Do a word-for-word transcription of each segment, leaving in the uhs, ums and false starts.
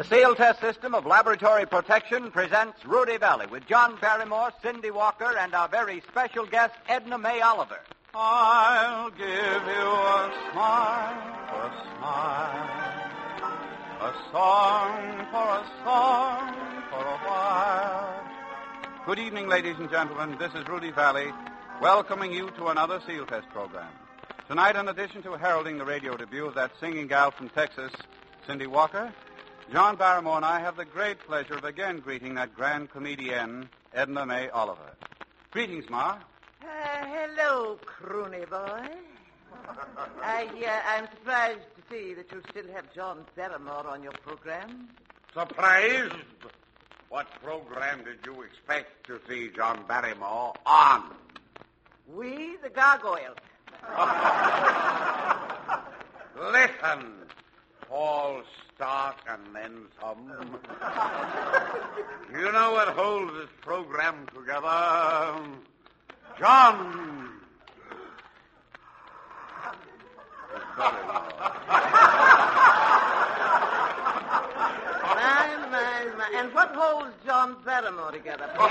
Seal Test System of Laboratory Protection presents Rudy Valley with John Barrymore, Cindy Walker, and our very special guest, Edna May Oliver. I'll give you a smile for a smile, a song for a song for a while. Good evening, ladies and gentlemen. This is Rudy Valley, welcoming you to another Seal Test program. Tonight, in addition to heralding the radio debut of that singing gal from Texas, Cindy Walker, John Barrymore and I have the great pleasure of again greeting that grand comedienne, Edna May Oliver. Greetings, Ma. Uh, hello, croony boy. I, uh, I'm surprised to see that you still have John Barrymore on your program. Surprised? What program did you expect to see John Barrymore on? We, the Gargoyles. Listen, tall, stark, and then some. You know what holds this program together? John. My, my, my. And what holds John Barrymore together, Piano?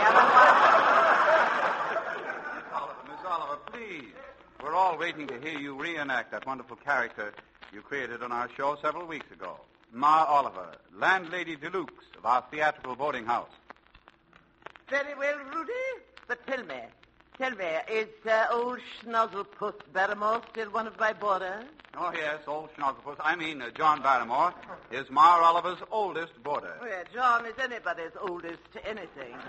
Miss Oliver, please. We're all waiting to hear you reenact that wonderful character you created on our show several weeks ago. Ma Oliver, landlady deluxe of our theatrical boarding house. Very well, Rudy. But tell me, tell me, is uh, old Schnozzlepuss Barrymore still one of my boarders? Oh, yes, old Schnozzlepuss. I mean, uh, John Barrymore is Ma Oliver's oldest boarder. Oh, yeah, John is anybody's oldest to anything.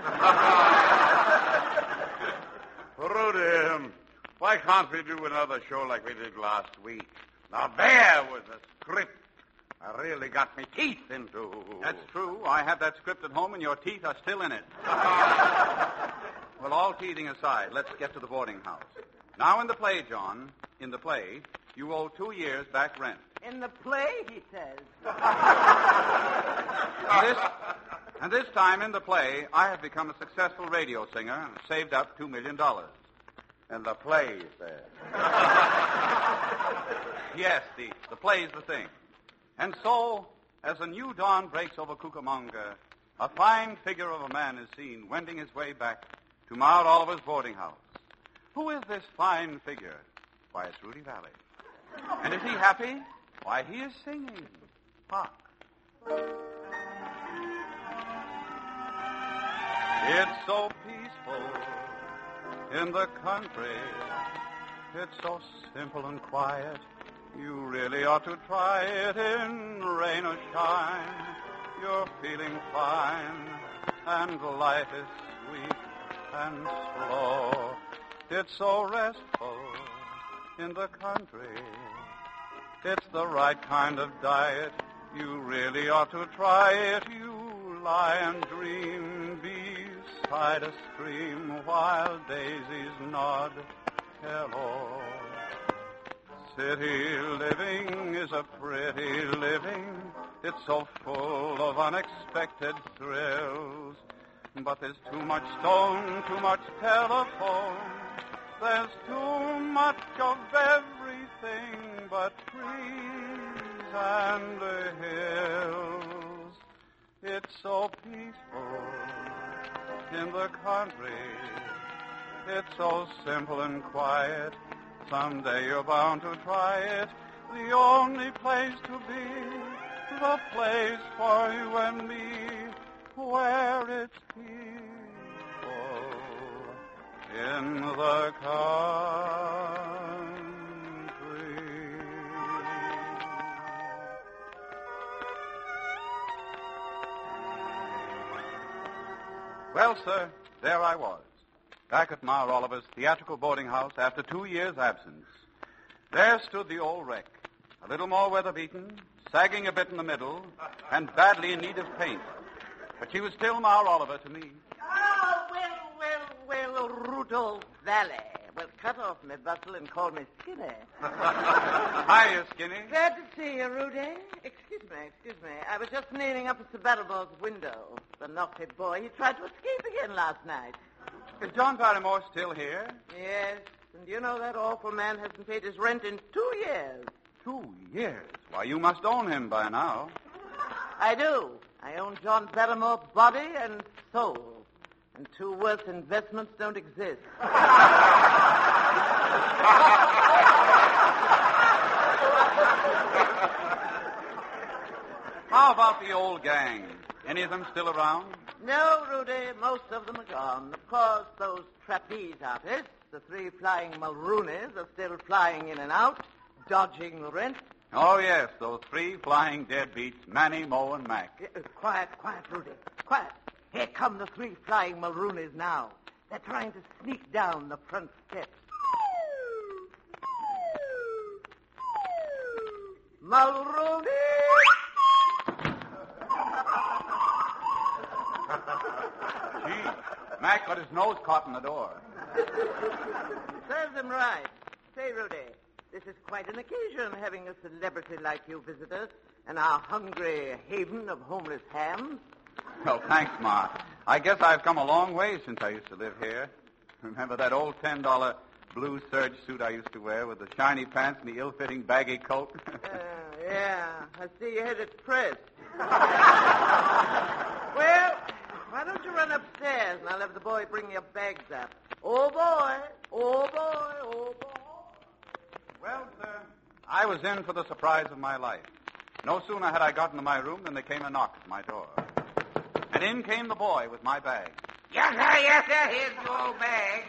Rudy, why can't we do another show like we did last week? Now, there was a script I really got my teeth into. That's true. I have that script at home, and your teeth are still in it. Well, all teething aside, let's get to the boarding house. Now, in the play, John, in the play, you owe two years back rent. In the play, he says. And this, and this time, in the play, I have become a successful radio singer and saved up two million dollars. And the play, you said. Yes, the, the play's the thing. And so, as a new dawn breaks over Cucamonga, a fine figure of a man is seen wending his way back to Mount Oliver's boarding house. Who is this fine figure? Why, it's Rudy Valley. And is he happy? Why, he is singing. Hark. It's so peaceful in the country. It's so simple and quiet. You really ought to try it in rain or shine. You're feeling fine, and life is sweet and slow. It's so restful in the country. It's the right kind of diet. You really ought to try it. You lie and dream beside a stream while daisies nod hello. City living is a pretty living. It's so full of unexpected thrills. But there's too much stone, too much telephone. There's too much of everything but trees and the hills. It's so peaceful in the country. It's so simple and quiet. Someday you're bound to try it. The only place to be, the place for you and me, where it's peaceful in the country. Well, sir, there I was. Back at Ma Oliver's theatrical boarding house after two years' absence. There stood the old wreck, a little more weather-beaten, sagging a bit in the middle, and badly in need of paint. But she was still Ma Oliver to me. Oh, well, well, well, Rudolph Valley. Well, cut off me bustle and call me Skinny. Hiya, Skinny. Glad to see you, Rudy. Excuse me, excuse me. I was just nailing up at Sir Barrymore's window. The naughty boy. He tried to escape again last night. Is John Barrymore still here? Yes, and you know that awful man hasn't paid his rent in two years. Two years? Why, you must own him by now. I do. I own John Barrymore's body and soul. And two worse investments don't exist. How about the old gang? Any of them still around? No, Rudy, most of them are gone. Of course, those trapeze artists, the three flying Mulroonies, are still flying in and out, dodging the rent. Oh, yes, those three flying deadbeats, Manny, Mo, and Mac. Uh, quiet, quiet, Rudy, quiet. Here come the three flying Mulroonies now. They're trying to sneak down the front steps. Mulrooney! Gee, Mac got his nose caught in the door. Serves him right. Say, Rudy, this is quite an occasion, having a celebrity like you visit us and our hungry haven of homeless hams. Oh, thanks, Ma. I guess I've come a long way since I used to live here. Remember that old ten dollar blue serge suit I used to wear with the shiny pants and the ill-fitting baggy coat? uh, yeah, I see you had it pressed. Well, why don't you run upstairs and I'll have the boy bring your bags up. Oh, boy. Oh, boy. Oh, boy. Well, sir, I was in for the surprise of my life. No sooner had I gotten to my room than there came a knock at my door. And in came the boy with my bag. Yes, sir, yes, sir. Here's your old bag.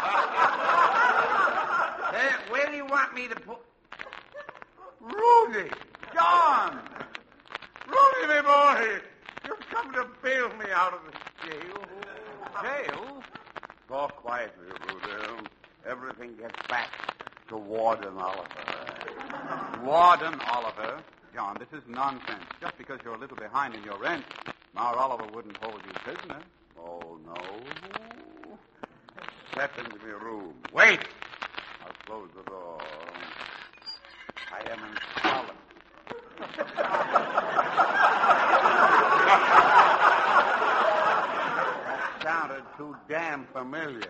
Sir, where do you want me to put... Rudy! John! Rudy, my boy! You've come to bail me out of the jail. Jail? Go quietly, Rudy. Everything gets back to Warden Oliver. Warden Oliver? John, this is nonsense. Just because you're a little behind in your rent, Mar Oliver wouldn't hold you prisoner. Oh, no. Step into my room. Wait! I'll close the door. I am in solid. That sounded too damn familiar.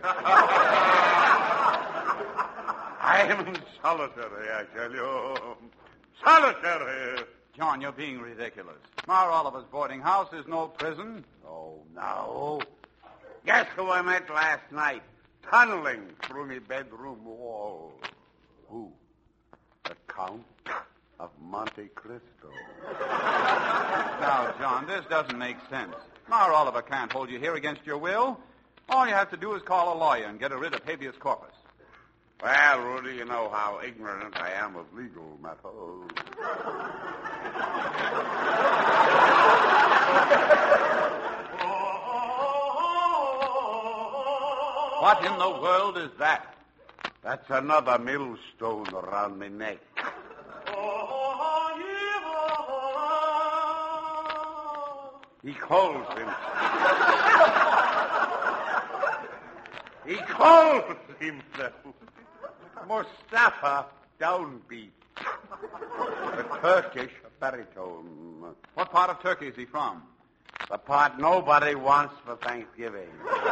I am in solitary, I tell you. Solitary! John, you're being ridiculous. Mar Oliver's boarding house is no prison. Oh, no. Guess who I met last night? Tunneling through my bedroom wall. Who? The Count of Monte Cristo. Now, John, this doesn't make sense. Mar Oliver can't hold you here against your will. All you have to do is call a lawyer and get rid of habeas corpus. Well, Rudy, you know how ignorant I am of legal matters. What in the world is that? That's another millstone around my neck. He calls him. He calls himself Mustafa Downbeat, the Turkish baritone. What part of Turkey is he from? The part nobody wants for Thanksgiving.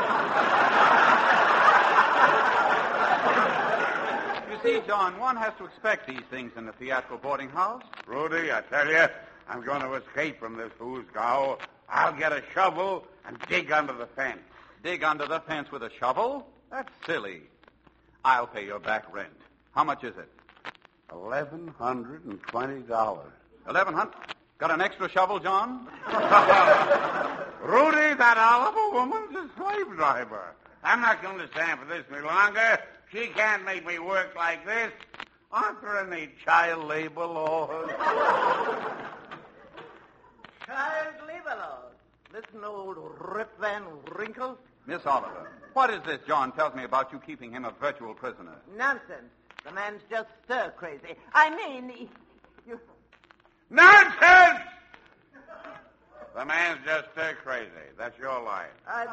You see, John, one has to expect these things in the theatrical boarding house. Rudy, I tell you, I'm going to escape from this foosgow. I'll get a shovel and dig under the fence. Dig under the fence with a shovel? That's silly. I'll pay your back rent. How much is it? Eleven hundred and twenty dollars. Eleven hundred? Got an extra shovel, John? Rudy, that Oliver woman's a slave driver. I'm not going to stand for this any longer. She can't make me work like this. Aren't there any child labor laws? Child labor laws. Listen, old Rip Van Winkle. Miss Oliver, what is this John tells me about you keeping him a virtual prisoner? Nonsense. The man's just stir crazy. I mean, he, you... Nonsense! The man's just stir crazy. That's your line. I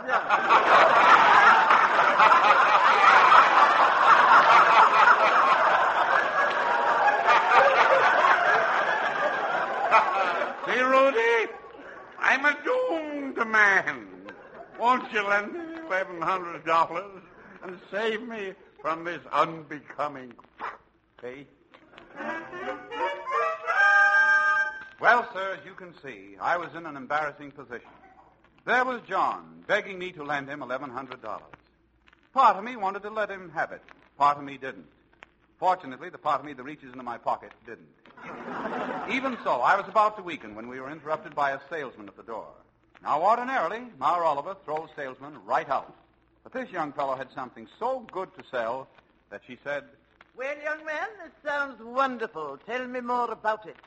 don't. See, Rudy? I'm a doomed man. Won't you lend me eleven hundred dollars and save me from this unbecoming faith? Well, sir, as you can see, I was in an embarrassing position. There was John begging me to lend him eleven hundred dollars. Part of me wanted to let him have it. Part of me didn't. Fortunately, the part of me that reaches into my pocket didn't. Even so, I was about to weaken when we were interrupted by a salesman at the door. Now, ordinarily, Ma Oliver throws salesmen right out. But this young fellow had something so good to sell that she said, "Well, young man, it sounds wonderful. Tell me more about it."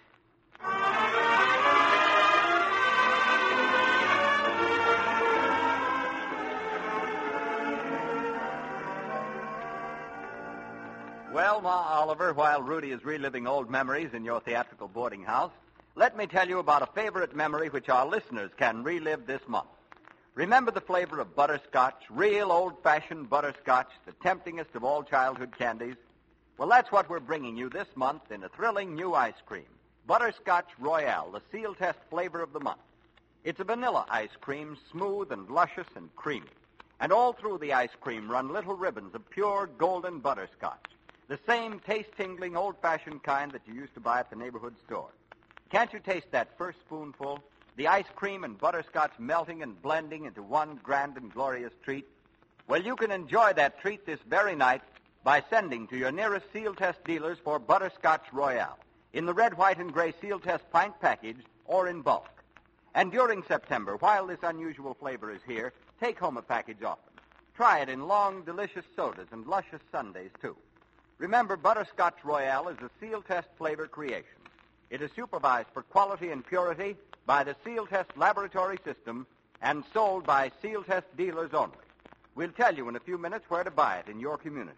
Well, Ma Oliver, while Rudy is reliving old memories in your theatrical boarding house, let me tell you about a favorite memory which our listeners can relive this month. Remember the flavor of butterscotch, real old-fashioned butterscotch, the temptingest of all childhood candies? Well, that's what we're bringing you this month in a thrilling new ice cream, Butterscotch Royale, the seal test flavor of the month. It's a vanilla ice cream, smooth and luscious and creamy. And all through the ice cream run little ribbons of pure golden butterscotch, the same taste-tingling old-fashioned kind that you used to buy at the neighborhood store. Can't you taste that first spoonful? The ice cream and butterscotch melting and blending into one grand and glorious treat? Well, you can enjoy that treat this very night by sending to your nearest Seal Test dealers for Butterscotch Royale in the red, white, and gray Seal Test pint package or in bulk. And during September, while this unusual flavor is here, take home a package often. Try it in long, delicious sodas and luscious sundaes, too. Remember, Butterscotch Royale is a Seal Test flavor creation. It is supervised for quality and purity by the Seal Test laboratory system and sold by Seal Test dealers only. We'll tell you in a few minutes where to buy it in your community.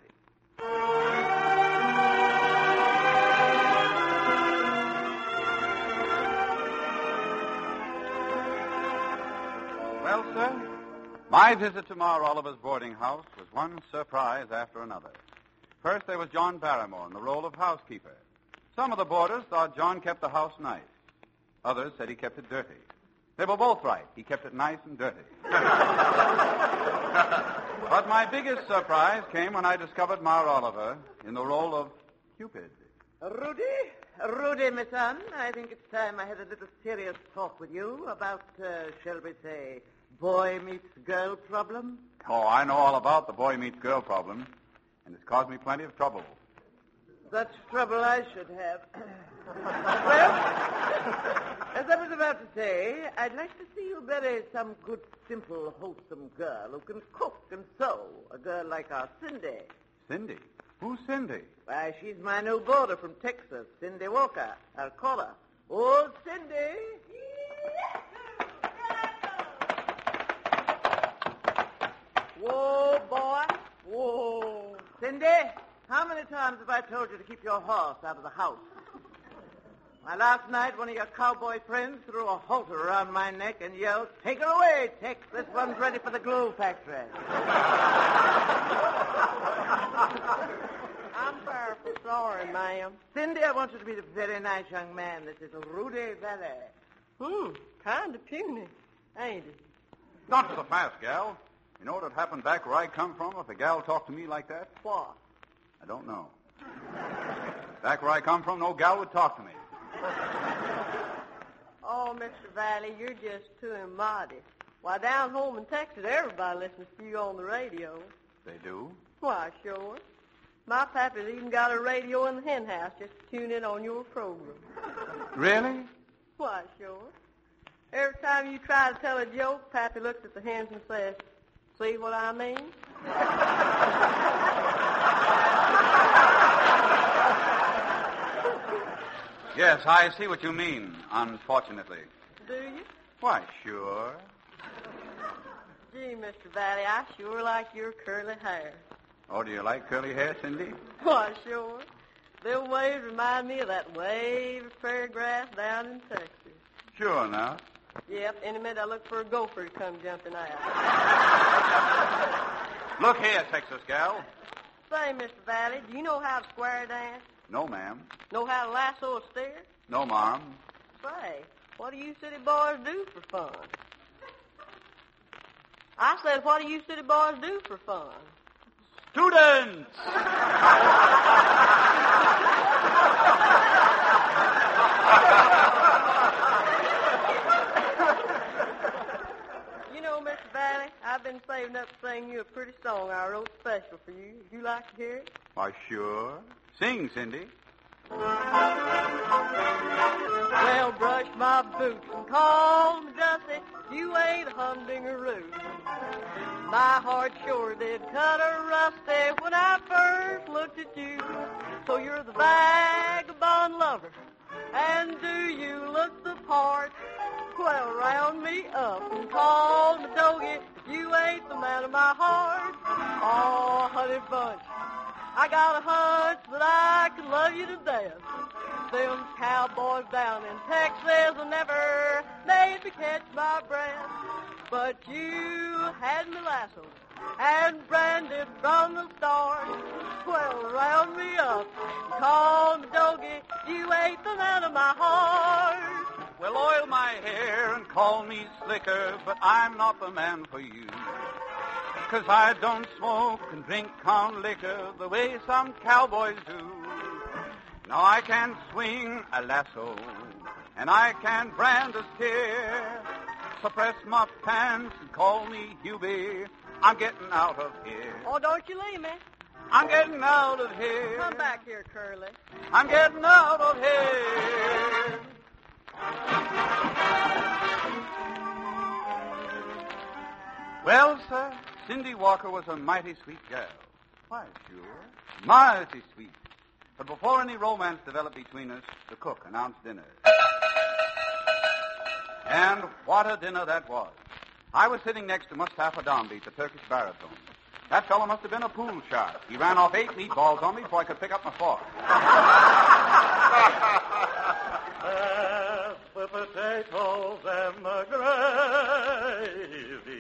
Well, sir, my visit to Ma Oliver's boarding house was one surprise after another. First, there was John Barrymore in the role of housekeeper. Some of the boarders thought John kept the house nice. Others said he kept it dirty. They were both right. He kept it nice and dirty. But my biggest surprise came when I discovered Ma Oliver in the role of Cupid. Rudy, Rudy, my son, I think it's time I had a little serious talk with you about, uh, shall we say, boy meets girl problem. Oh, I know all about the boy meets girl problem, and it's caused me plenty of trouble. Such trouble I should have. Well, as I was about to say, I'd like to see you marry some good, simple, wholesome girl who can cook and sew. A girl like our Cindy. Cindy? Who's Cindy? Why, she's my new boarder from Texas, Cindy Walker, our caller. Old Cindy. Whoa, boy. Whoa. Cindy, how many times have I told you to keep your horse out of the house? Why, last night, one of your cowboy friends threw a halter around my neck and yelled, "Take her away, Tex. This one's ready for the glue factory." I'm powerful sorry, ma'am. Cindy, I want you to meet a very nice young man. This is Rudy Valley. Hmm, kind of puny, ain't it? Not so fast, gal. You know what'd happen back where I come from if a gal talked to me like that? What? I don't know. Back where I come from, no gal would talk to me. Oh, Mister Valley, you're just too immodest. Why, down home in Texas, everybody listens to you on the radio. They do? Why, sure. My pappy's even got a radio in the hen house just to tune in on your program. Really? Why, sure. Every time you try to tell a joke, Pappy looks at the hens and says, "See what I mean?" Yes, I see what you mean, unfortunately. Do you? Why, sure. Gee, Mister Valley, I sure like your curly hair. Oh, do you like curly hair, Cindy? Why, sure. Them waves remind me of that wave of prairie grass down in Texas. Sure now. Yep, in a minute I look for a gopher to come jumping out. Look here, Texas gal. Say, Mister Valley, do you know how to square dance? No, ma'am. Know how to lasso a steer? No, ma'am. Say, what do you city boys do for fun? I said, what do you city boys do for fun? Students! like to hear it? Why, sure. Sing, Cindy. Well, brush my boots and call me Dusty. You ain't a humdingaroo. My heart sure did cut a rusty when I first looked at you. So you're the vagabond lover, and do you look the part? Well, round me up and call me Doggy. You ain't the man of my heart. Oh, honey bunch, I got a hunch that I could love you to death. Them cowboys down in Texas never made me catch my breath. But you had me lassoed and branded from the start. Well, round me up, call me Doggy, you ain't the man of my heart. Well, oil my hair and call me slicker, but I'm not the man for you. 'Cause I don't smoke and drink con liquor the way some cowboys do. Now I can swing a lasso, and I can brand a steer. So press my pants and call me Hubie. I'm getting out of here. Oh, don't you leave me. I'm getting out of here. Come back here, Curly. I'm getting out of here. Well, sir, Cindy Walker was a mighty sweet girl. Why, sure. Mighty sweet. But before any romance developed between us, the cook announced dinner. And what a dinner that was. I was sitting next to Mustafa Dombey, the Turkish baritone. That fellow must have been a pool shark. He ran off eight meatballs on me before I could pick up my fork. Pass the potatoes and the gravy.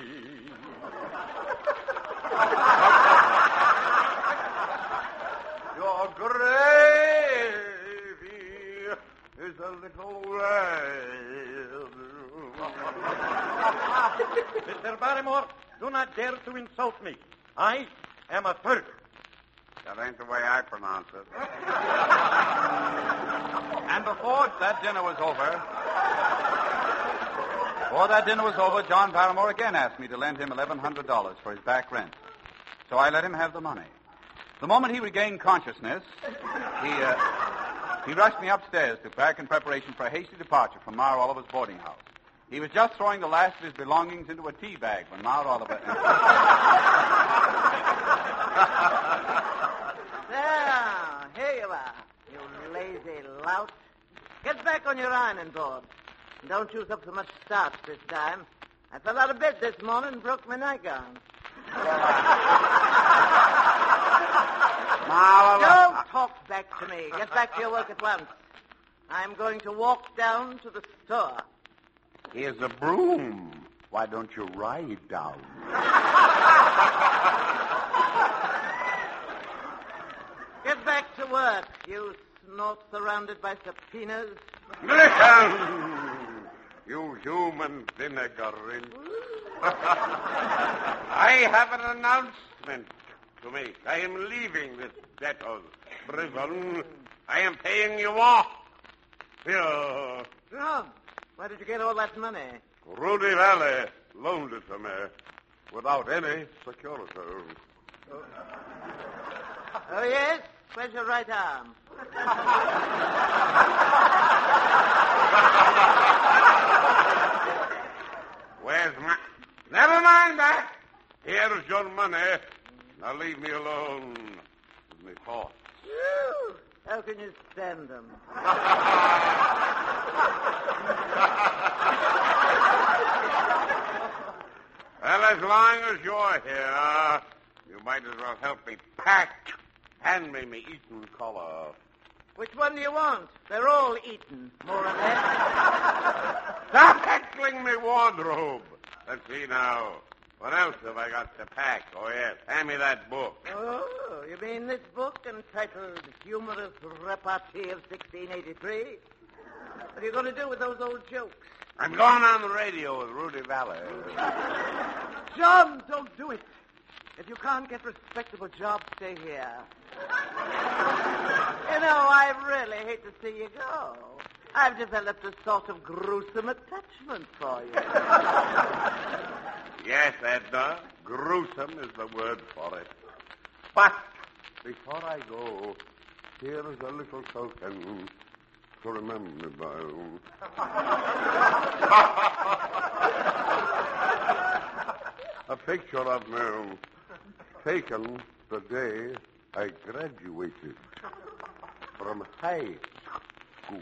Your gravy is a little red. Mister Barrymore, do not dare to insult me. I am a Turk. That ain't the way I pronounce it. And before that dinner was over, before that dinner was over, John Barrymore again asked me to lend him eleven hundred dollars for his back rent. So I let him have the money. The moment he regained consciousness, he uh, he rushed me upstairs to pack in preparation for a hasty departure from Ma Oliver's boarding house. He was just throwing the last of his belongings into a tea bag when Ma Oliver entered. There, here you are, you lazy lout. Get back on your ironing board. And don't use up so much starch this time. I fell out of bed this morning and broke my nightgown. Don't talk back to me. Get back to your work at once. I'm going to walk down to the store. Here's a broom. Why don't you ride down? Get back to work, you snort surrounded by subpoenas. Listen, you human vinegar rinse. I have an announcement to make. I am leaving this ghetto prison. I am paying you off. Here. John, where did you get all that money? Rudy Valley loaned it to me without any security. Oh, yes? Where's your right arm? Where's my... Never mind that. Here's your money. Now leave me alone with me thoughts. Whew. How can you stand them? Well, as long as you're here, you might as well help me pack. Hand me me Eton collar. Which one do you want? They're all eaten, more or less. Stop heckling me wardrobe. Let's see now. What else have I got to pack? Oh, yes. Hand me that book. Oh, you mean this book entitled Humorous Repartee of sixteen eighty-three? What are you going to do with those old jokes? I'm going on the radio with Rudy Valley. John, don't do it. If you can't get respectable jobs, stay here. You know, I really hate to see you go. I've developed a sort of gruesome attachment for you. Yes, Edna. Gruesome is the word for it. But before I go, here is a little token to remember me by. A picture of me taken the day I graduated from high school.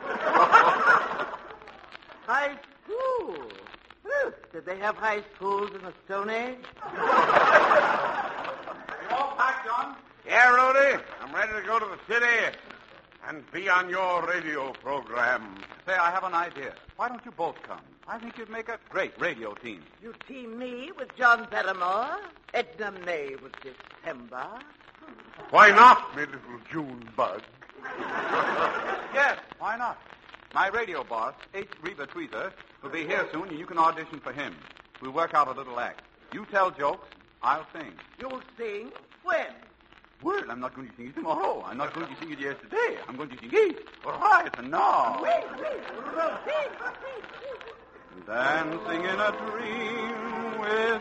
High school? Whew. Did they have high schools in the Stone Age? You all packed, John? Yeah, Rudy. I'm ready to go to the city and be on your radio program. Say, I have an idea. Why don't you both come? I think you'd make a great radio team. You team me with John Barrymore, Edna May with December. Why not, me little June bug? Yes, why not? My radio boss, H. Reba Tweezer, will be here soon, and you can audition for him. We'll work out a little act. You tell jokes, I'll sing. You'll sing? When? Well, I'm not going to sing it tomorrow. I'm not going to sing it yesterday. I'm going to sing it right now. Wait, wait. Proceed, proceed. Dancing in a dream with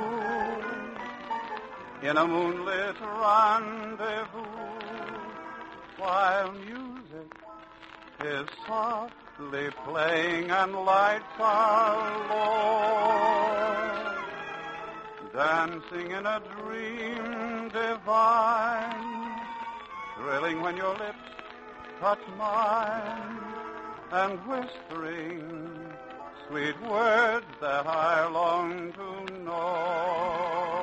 you in a moonlit rendezvous while music is softly playing and lights are low. Dancing in a dream divine, thrilling when your lips touch mine and whispering sweet words that I long to know.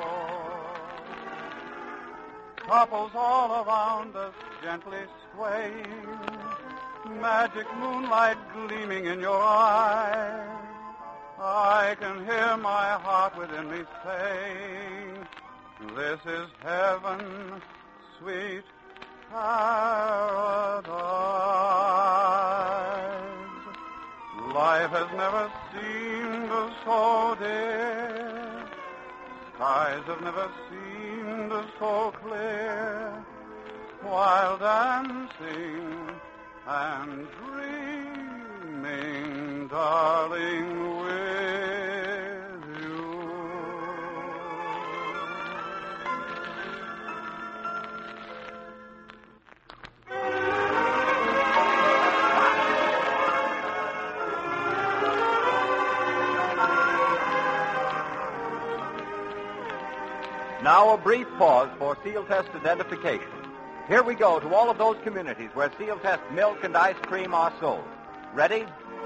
Couples all around us gently swaying, magic moonlight gleaming in your eyes. I can hear my heart within me saying, this is heaven, sweet paradise. Life has never seemed so dear. Skies have never seemed so clear. While dancing and dreaming, darling, with you. Now a brief pause for seal test identification. Here we go to all of those communities where seal test milk and ice cream are sold. Ready?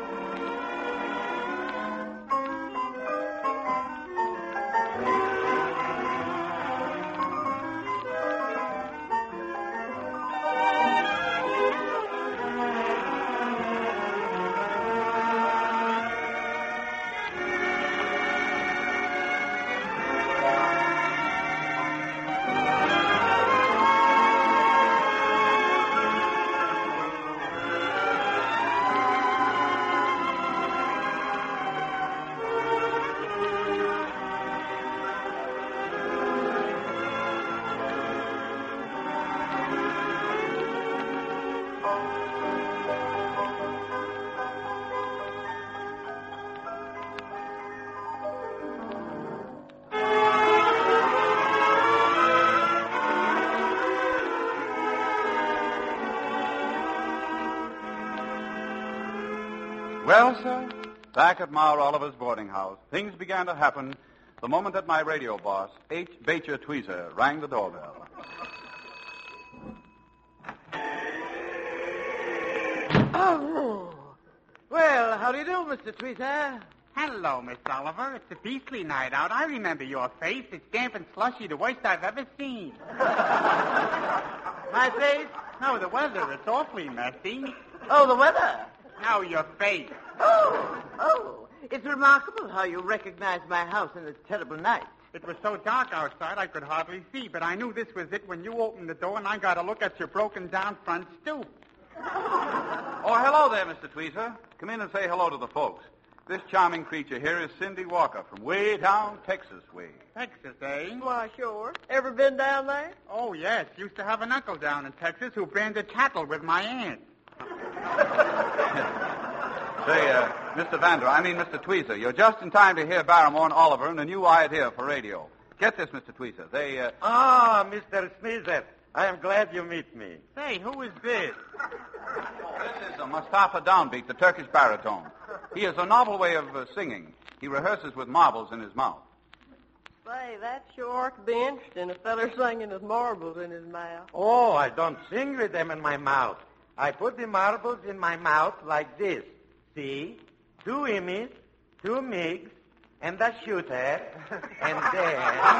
Well, sir, back at Ma Oliver's boarding house, things began to happen the moment that my radio boss, H. Bacher Tweezer, rang the doorbell. Oh. Well, how do you do, Mister Tweezer? Hello, Miss Oliver. It's a beastly night out. I remember your face. It's damp and slushy, the worst I've ever seen. My face? No, the weather. It's awfully messy. Oh, the weather? No, your face. Oh, oh. It's remarkable how you recognized my house in this terrible night. It was so dark outside I could hardly see, but I knew this was it when you opened the door and I got a look at your broken-down front stoop. Oh, hello there, Mister Tweezer. Come in and say hello to the folks. This charming creature here is Cindy Walker from way down Texas way. Texas, eh? Why, sure. Ever been down there? Oh, yes. Used to have an uncle down in Texas who branded cattle with my aunt. Say, uh, Mister Vander, I mean Mister Tweezer, you're just in time to hear Barrymore and Oliver and a new idea for radio. Get this, Mister Tweezer. They, uh... Ah, Mister Sneezer, I am glad you meet me. Say, who is this? This is uh, Mustafa Downbeat, the Turkish baritone. He has a novel way of uh, singing. He rehearses with marbles in his mouth. Say, that sure ought to be interesting, a feller singing with marbles in his mouth. Oh, I don't sing with them in my mouth. I put the marbles in my mouth like this. See? Two immies, two migs, and a shooter, and then...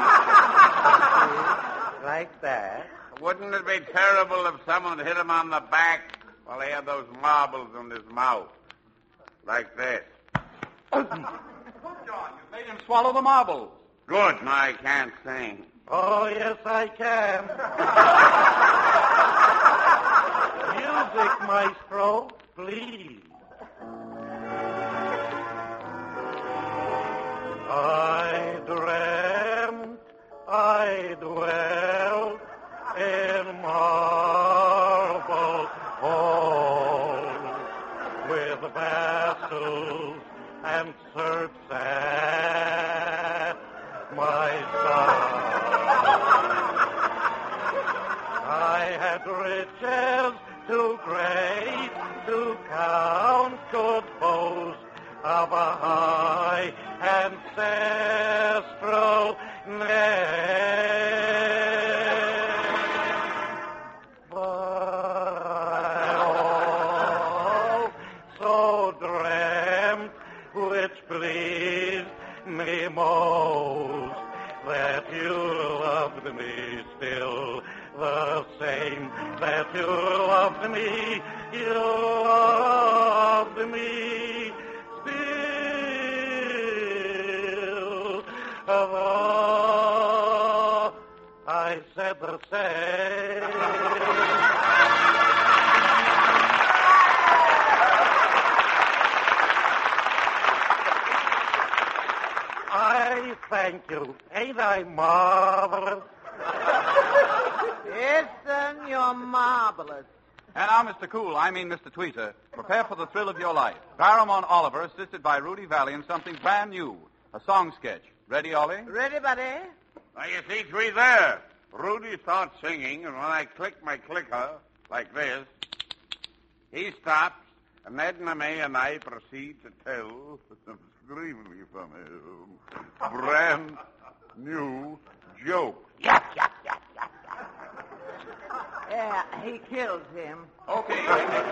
like that. Wouldn't it be terrible if someone hit him on the back while he had those marbles in his mouth? Like this. Good, John. You made him swallow the marbles. Good. Now I can't sing. Oh, yes, I can. Music, maestro, please. I dreamt I dwelt in marble halls with vassals and serfs at my side. I had riches too great to count, could boast of a high ancestral name. But I also dreamt, which pleased me most, that you loved me still the same, that you loved me, you loved me still. Oh, I said the same. I thank you. Ain't I marvelous? Yes, son, you're marvelous. And now, Mister Cool, I mean Mister Tweezer, prepare for the thrill of your life. Barrymore Oliver, assisted by Rudy Valley in something brand new, a song sketch. Ready, Ollie? Ready, buddy? Now, you see, Tweezer, Rudy starts singing, and when I click my clicker, like this, he stops, and Edna May and I proceed to tell some extremely funny, brand new joke. Yap, yap, yap, yap, yap. Yeah, he killed him. Okay.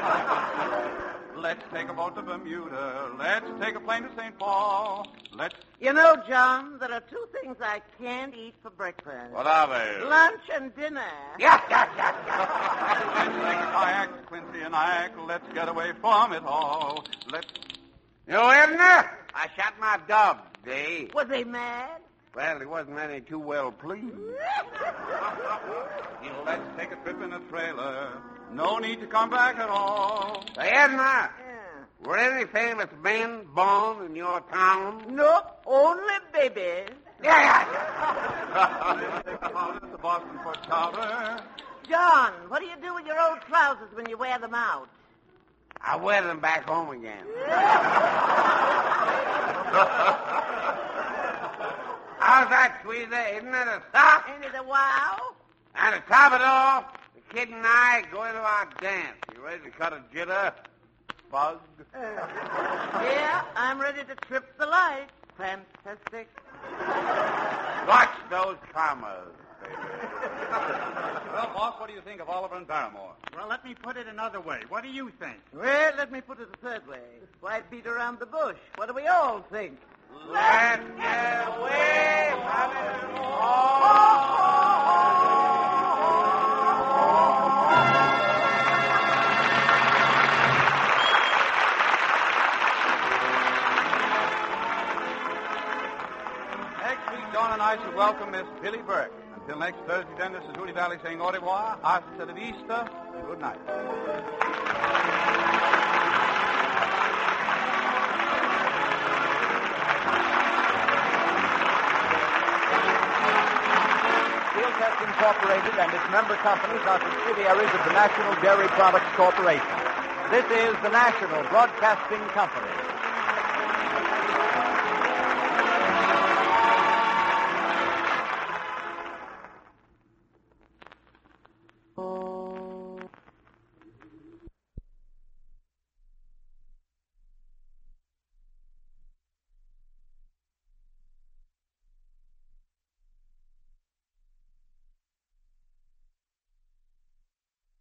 Let's take a boat to Bermuda. Let's take a plane to Saint Paul. Let's... You know, John, there are two things I can't eat for breakfast. What are they? Lunch and dinner. Yap, yap, yap, yap. Let's take a kayak to Quincy and Ike. Let's get away from it all. Let's... You, Edna? I shot my dog today. Was he mad? Well, he wasn't any too well pleased. Let's take a trip in a trailer. No need to come back at all. Say, Edna, Yeah. were any famous men born in your town? Nope, only babies. Yeah, The Boston for chowder. John, what do you do with your old trousers when you wear them out? I wear them back home again. How's that, Tweezer? Isn't it a sock? Ain't it a wow? And to top it off, the kid and I go into our dance. You ready to cut a jitter? Bug? Yeah, I'm ready to trip the light. Fantastic. Watch those commas, baby. Well, boss, what do you think of Oliver and Barrymore? Well, let me put it another way. What do you think? Well, let me put it a third way. Why beat around the bush? What do we all think? Let's get away from it all. Next week, John and I shall welcome Miss Billy Burke. Until next Thursday, then, this is Rudy Valley saying au revoir, hasta la vista, and good night. Steel Test Incorporated and its member companies are subsidiaries of the National Dairy Products Corporation. This is the National Broadcasting Company.